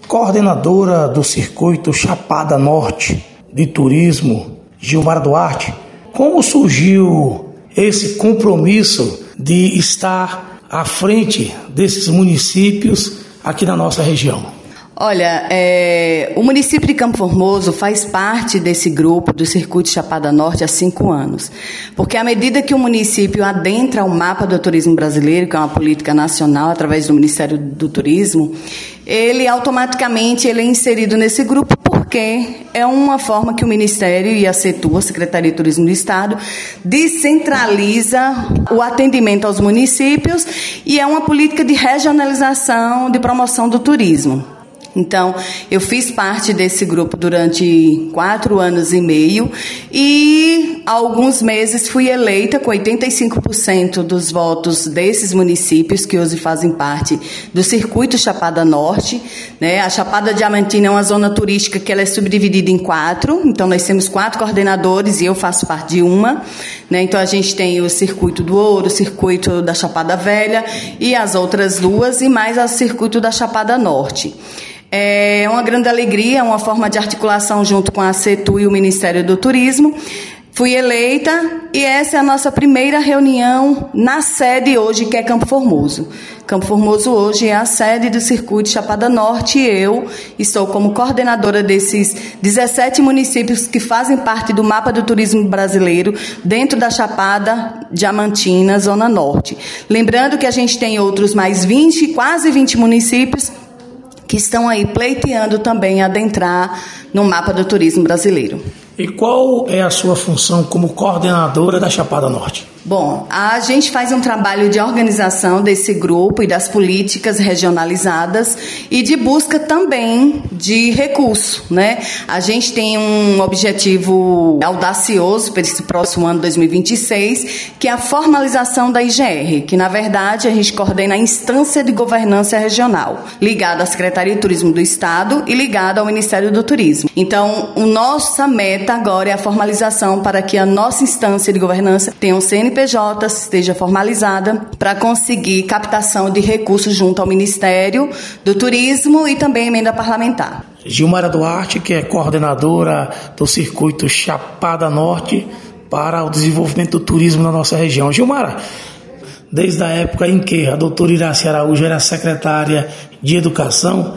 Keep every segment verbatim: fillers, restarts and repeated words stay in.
coordenadora do Circuito Chapada Norte de Turismo, Gilmara Duarte, como surgiu esse compromisso de estar à frente desses municípios aqui na nossa região? Olha, é, o município de Campo Formoso faz parte desse grupo do Circuito Chapada Norte há cinco anos. Porque à medida que o município adentra o mapa do turismo brasileiro, que é uma política nacional através do Ministério do Turismo, ele automaticamente ele é inserido nesse grupo porque é uma forma que o Ministério e a CETUR, a Secretaria de Turismo do Estado, descentraliza o atendimento aos municípios e é uma política de regionalização, de promoção do turismo. Então, eu fiz parte desse grupo durante quatro anos e meio e há alguns meses fui eleita com oitenta e cinco por cento dos votos desses municípios que hoje fazem parte do Circuito Chapada Norte. Né? A Chapada Diamantina é uma zona turística que ela é subdividida em quatro, então nós temos quatro coordenadores e eu faço parte de uma. Né? Então, a gente tem o Circuito do Ouro, o Circuito da Chapada Velha e as outras duas e mais o Circuito da Chapada Norte. É uma grande alegria, uma forma de articulação junto com a CETUR e o Ministério do Turismo. Fui eleita e essa é a nossa primeira reunião na sede hoje, que é Campo Formoso. Campo Formoso hoje é a sede do Circuito Chapada Norte e eu estou como coordenadora desses dezessete municípios que fazem parte do mapa do turismo brasileiro dentro da Chapada Diamantina, Zona Norte. Lembrando que a gente tem outros mais vinte, quase vinte municípios que estão aí pleiteando também adentrar no mapa do turismo brasileiro. E qual é a sua função como coordenadora da Chapada Norte? Bom, a gente faz um trabalho de organização desse grupo e das políticas regionalizadas e de busca também de recurso, né? A gente tem um objetivo audacioso para esse próximo ano dois mil e vinte e seis, que é a formalização da I G R, que na verdade a gente coordena a instância de governança regional, ligada à Secretaria de Turismo do Estado e ligada ao Ministério do Turismo. Então, a nossa meta agora é a formalização para que a nossa instância de governança tenha um C N P J, esteja formalizada para conseguir captação de recursos junto ao Ministério do Turismo e também emenda parlamentar. Gilmara Duarte, que é coordenadora do Circuito Chapada Norte para o desenvolvimento do turismo na nossa região. Gilmara, desde a época em que a doutora Iraci Araújo era secretária de Educação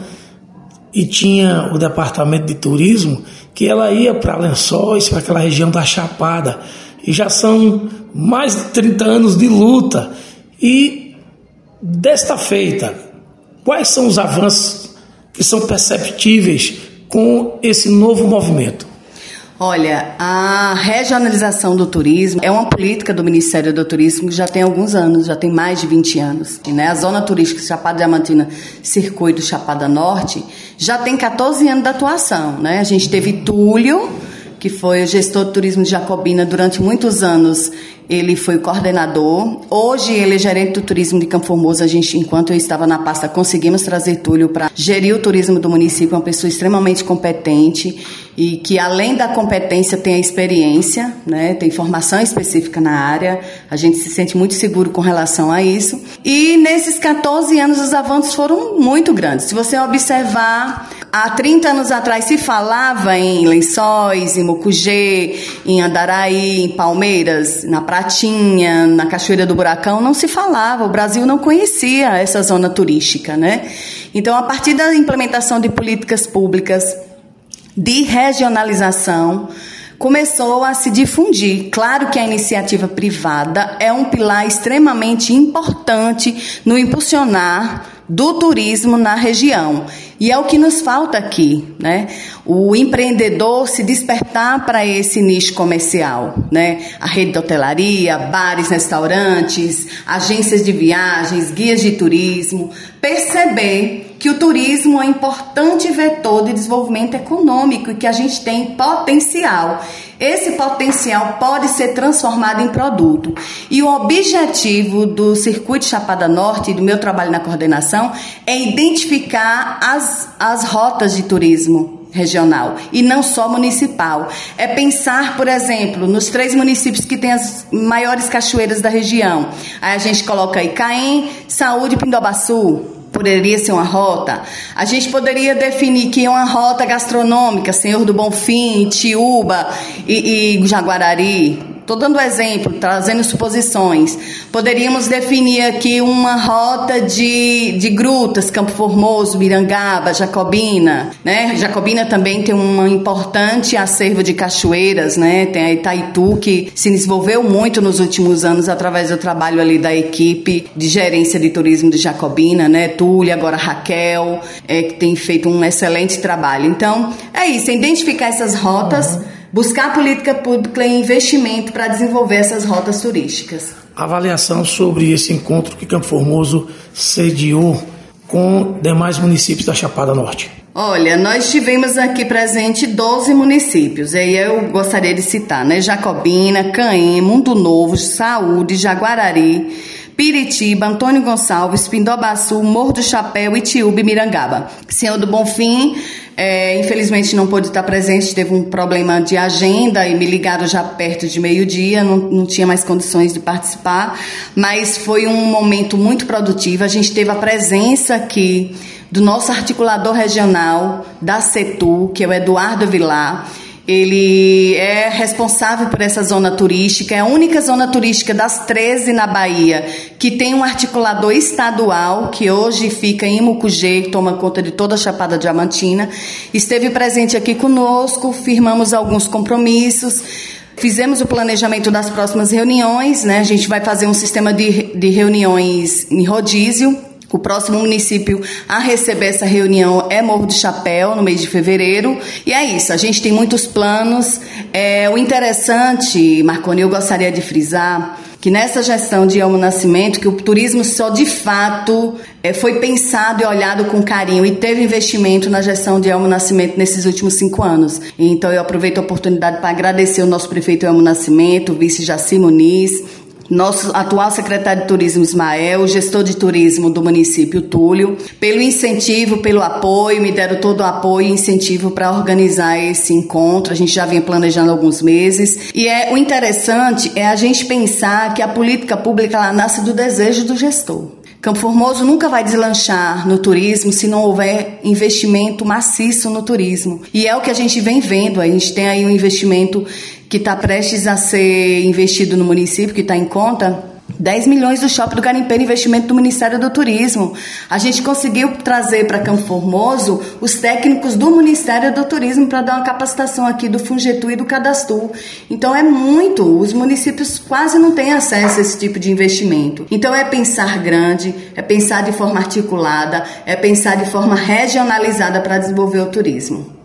e tinha o departamento de turismo, que ela ia para Lençóis, para aquela região da Chapada, e já são mais de trinta anos de luta. E desta feita, quais são os avanços que são perceptíveis com esse novo movimento? Olha, a regionalização do turismo é uma política do Ministério do Turismo que já tem alguns anos, já tem mais de vinte anos. Né? A zona turística Chapada Diamantina, Circuito Chapada Norte, já tem catorze anos de atuação. Né? A gente teve Túlio, que foi o gestor de turismo de Jacobina durante muitos anos. Ele foi coordenador. Hoje ele é gerente do turismo de Campo Formoso. A gente, enquanto eu estava na pasta, conseguimos trazer Túlio para gerir o turismo do município, uma pessoa extremamente competente e que, além da competência, tem a experiência, né? Tem formação específica na área. A gente se sente muito seguro com relação a isso. E nesses catorze anos os avanços foram muito grandes. Se você observar, há trinta anos atrás se falava em Lençóis, em Mucugê, em Andaraí, em Palmeiras, na Pratinha, na Cachoeira do Buracão, não se falava, o Brasil não conhecia essa zona turística, né? Então, a partir da implementação de políticas públicas de regionalização, começou a se difundir. Claro que a iniciativa privada é um pilar extremamente importante no impulsionar do turismo na região. E é o que nos falta aqui, né? O empreendedor se despertar para esse nicho comercial, né? A rede de hotelaria, bares, restaurantes, agências de viagens, guias de turismo, perceber que o turismo é um importante vetor de desenvolvimento econômico e que a gente tem potencial. Esse potencial pode ser transformado em produto. E o objetivo do Circuito Chapada Norte e do meu trabalho na coordenação é identificar as, as rotas de turismo regional e não só municipal. É pensar, por exemplo, nos três municípios que têm as maiores cachoeiras da região. Aí a gente coloca aí Caém, Saúde e Pindobaçu. poderia ser uma rota? A gente poderia definir que é uma rota gastronômica, Senhor do Bonfim, Itiúba e, e Jaguarari. Estou dando exemplo, trazendo suposições. Poderíamos definir aqui uma rota de, de grutas, Campo Formoso, Mirangaba, Jacobina, né? Jacobina também tem um importante acervo de cachoeiras, né? Tem a Itaitu, que se desenvolveu muito nos últimos anos através do trabalho ali da equipe de gerência de turismo de Jacobina, né? Túlia, agora Raquel, é, que tem feito um excelente trabalho. Então, é isso, é identificar essas rotas, uhum. buscar política pública e investimento para desenvolver essas rotas turísticas. Avaliação sobre esse encontro que Campo Formoso sediou com demais municípios da Chapada Norte. Olha, nós tivemos aqui presente doze municípios, e aí eu gostaria de citar, né? Jacobina, Caém, Mundo Novo, Saúde, Jaguarari, Piritiba, Antônio Gonçalves, Pindobaçu, Morro do Chapéu, Itiúba e Mirangaba. Senhor do Bonfim, é, infelizmente não pôde estar presente, teve um problema de agenda e me ligaram já perto de meio-dia, não, não tinha mais condições de participar, mas foi um momento muito produtivo. A gente teve a presença aqui do nosso articulador regional da CETU, que é o Eduardo Vilar. Ele é responsável por essa zona turística, é a única zona turística das treze na Bahia que tem um articulador estadual, que hoje fica em Mucugê, que toma conta de toda a Chapada Diamantina. Esteve presente aqui conosco, firmamos alguns compromissos, fizemos o planejamento das próximas reuniões, né? A gente vai fazer um sistema de, de reuniões em rodízio. O próximo município a receber essa reunião é Morro do Chapéu, no mês de fevereiro. E é isso, a gente tem muitos planos. É, o interessante, Marconi, eu gostaria de frisar que nessa gestão de Elmo Nascimento, que o turismo só de fato é, foi pensado e olhado com carinho e teve investimento na gestão de Elmo Nascimento nesses últimos cinco anos. Então eu aproveito a oportunidade para agradecer o nosso prefeito Elmo Nascimento, o vice Jaci Muniz, nosso atual secretário de Turismo Ismael, o gestor de turismo do município Túlio, pelo incentivo, pelo apoio, me deram todo o apoio e incentivo para organizar esse encontro. A gente já vinha planejando há alguns meses. E é, o interessante é a gente pensar que a política pública ela nasce do desejo do gestor. Campo Formoso nunca vai deslanchar no turismo se não houver investimento maciço no turismo. E é o que a gente vem vendo. A gente tem aí um investimento que está prestes a ser investido no município, que está em conta, dez milhões do Shopping do Garimpeiro, investimento do Ministério do Turismo. A gente conseguiu trazer para Campo Formoso os técnicos do Ministério do Turismo para dar uma capacitação aqui do Fungetu e do Cadastro. Então é muito, os municípios quase não têm acesso a esse tipo de investimento. Então é pensar grande, é pensar de forma articulada, é pensar de forma regionalizada para desenvolver o turismo.